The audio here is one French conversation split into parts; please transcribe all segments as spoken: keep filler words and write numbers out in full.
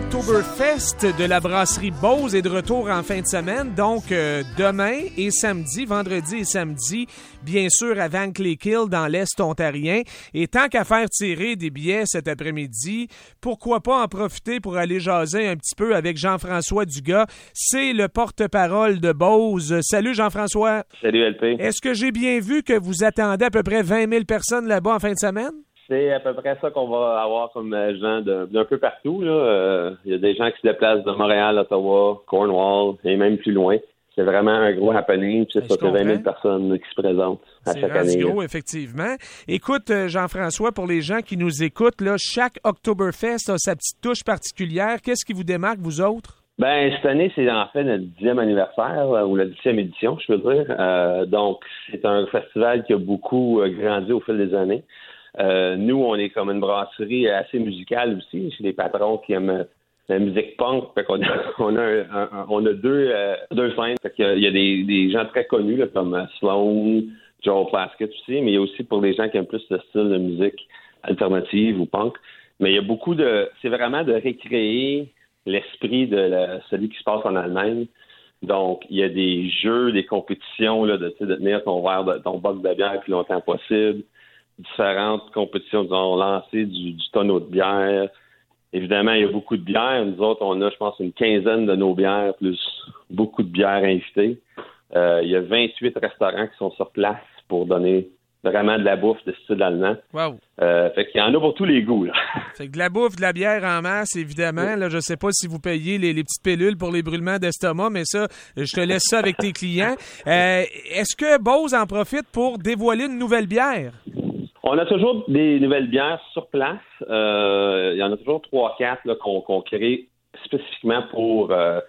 Oktoberfest de la brasserie Beauce est de retour en fin de semaine, donc euh, demain et samedi, vendredi et samedi, bien sûr à Vankleek-Hill dans l'Est ontarien. Et tant qu'à faire tirer des billets cet après-midi, pourquoi pas en profiter pour aller jaser un petit peu avec Jean-François Dugas. C'est le porte-parole de Beauce. Salut Jean-François. Salut L P. Est-ce que j'ai bien vu que vous attendez à peu près vingt mille personnes là-bas en fin de semaine? C'est à peu près ça qu'on va avoir comme gens de, d'un peu partout. Il euh, y a des gens qui se déplacent de Montréal, Ottawa, Cornwall et même plus loin. C'est vraiment un gros happening. C'est ça, c'est vingt mille personnes qui se présentent à c'est chaque année. C'est gros, effectivement. Écoute, Jean-François, pour les gens qui nous écoutent, là, chaque Oktoberfest a sa petite touche particulière. Qu'est-ce qui vous démarque, vous autres? Ben cette année, c'est en fait notre dixième anniversaire, ou la dixième édition, je peux dire. Euh, donc, c'est un festival qui a beaucoup grandi au fil des années. Euh, nous, on est comme une brasserie assez musicale aussi. C'est des patrons qui aiment la musique punk. Fait qu'on a, on a, un, un, on a deux, euh, deux scènes. Fait qu'il y a, il y a des, des gens très connus là, comme Sloan, Joe Plaskett aussi, mais il y a aussi pour les gens qui aiment plus ce style de musique alternative ou punk. Mais il y a beaucoup de... C'est vraiment de récréer l'esprit de la, celui qui se passe en Allemagne. Donc, il y a des jeux, des compétitions là, de, de tenir ton verre, de, ton boc de bière le plus longtemps possible. Différentes compétitions, disons, lancées du, du tonneau de bière. Évidemment, il y a beaucoup de bières. Nous autres, on a, je pense, une quinzaine de nos bières, plus beaucoup de bières invitées. Euh, il y a vingt-huit restaurants qui sont sur place pour donner vraiment de la bouffe de style allemand. Wow. Euh, fait qu'il y en a pour tous les goûts, là. Fait que de la bouffe, de la bière en masse, évidemment. Là, je sais pas si vous payez les, les petites pilules pour les brûlements d'estomac, mais ça, je te laisse ça avec tes clients. Euh, est-ce que Beauce en profite pour dévoiler une nouvelle bière? On a toujours des nouvelles bières sur place. Euh, il y en a toujours trois quatre là, qu'on, qu'on crée spécifiquement pour euh,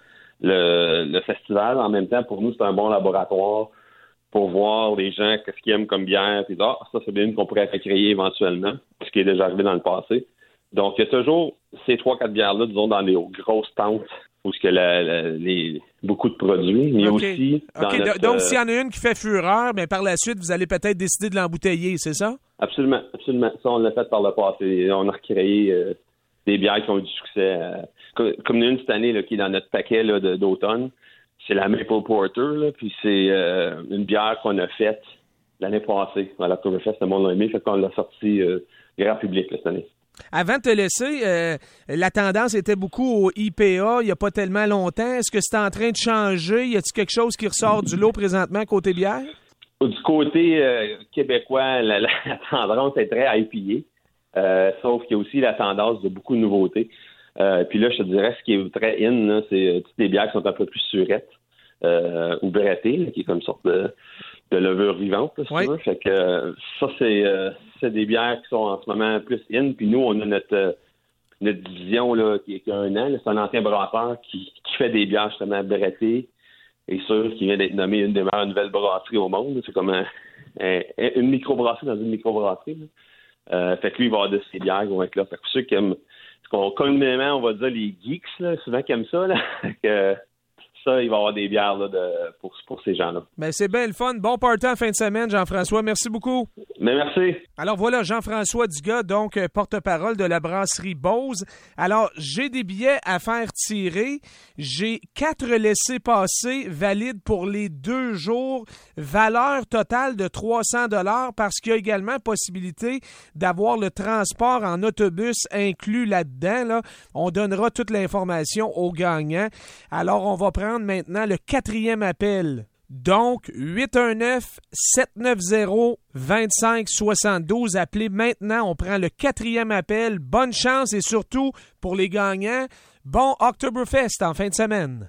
le, le festival. En même temps, pour nous, c'est un bon laboratoire pour voir les gens qu'est-ce qu'ils aiment comme bière. Puis, ah, ça, c'est bien une qu'on pourrait créer éventuellement, ce qui est déjà arrivé dans le passé. Donc, il y a toujours ces trois quatre bières-là, disons, dans les grosses tentes où il y a les, beaucoup de produits, mais okay. aussi... Dans okay. notre, Donc, s'il y en a une qui fait fureur, mais par la suite, vous allez peut-être décider de l'embouteiller, c'est ça? Absolument, absolument. Ça, on l'a fait par le passé. On a recréé euh, des bières qui ont eu du succès. Euh, comme, comme une cette année là, qui est dans notre paquet là, de, d'automne. C'est la Maple Porter, là, puis c'est euh, une bière qu'on a faite l'année passée. À l'Oktoberfest, le monde l'a aimé, fait qu'on l'a sorti euh, grand public là, cette année. Avant de te laisser, euh, la tendance était beaucoup au I P A il n'y a pas tellement longtemps. Est-ce que c'est en train de changer? Y a-t-il quelque chose qui ressort du lot présentement côté bière? Du côté euh, québécois, la, la, la tendance est très I P A, euh, sauf qu'il y a aussi la tendance de beaucoup de nouveautés. Euh, puis là, je te dirais, ce qui est très in, là, c'est euh, toutes les bières qui sont un peu plus surettes euh, ou brettées, là, qui est comme une sorte de, de levure vivante, là, si oui. tu veux. Fait que euh, ça, c'est, euh, c'est des bières qui sont en ce moment plus in. Puis nous, on a notre, euh, notre division là, qui, qui a un an. Là, c'est un ancien brasseur qui, qui fait des bières justement brettées. Et sûr qui vient d'être nommé une des meilleures nouvelles brasseries au monde. C'est comme un, un, une microbrasserie dans une microbrasserie. Euh, fait que lui, il va avoir de ces bières qui vont être là. Fait que pour ceux qui aiment, qu'on, communément, on va dire les geeks, là, souvent qui aiment ça, là, que ça, il va y avoir des bières là, de, pour, pour ces gens-là. Ben, c'est bien le fun. Bon party en fin de semaine, Jean-François. Merci beaucoup. Mais merci. Alors voilà, Jean-François Dugas, donc porte-parole de la brasserie Beauce. Alors, j'ai des billets à faire tirer. J'ai quatre laissez-passer valides pour les deux jours. Valeur totale de trois cents dollars parce qu'il y a également possibilité d'avoir le transport en autobus inclus là-dedans. Là. On donnera toute l'information aux gagnants. Alors, on va prendre maintenant le quatrième appel. Donc, huit un neuf, sept neuf zéro, deux cinq six deux. Appelez maintenant. On prend le quatrième appel. Bonne chance et surtout, pour les gagnants, bon Oktoberfest en fin de semaine.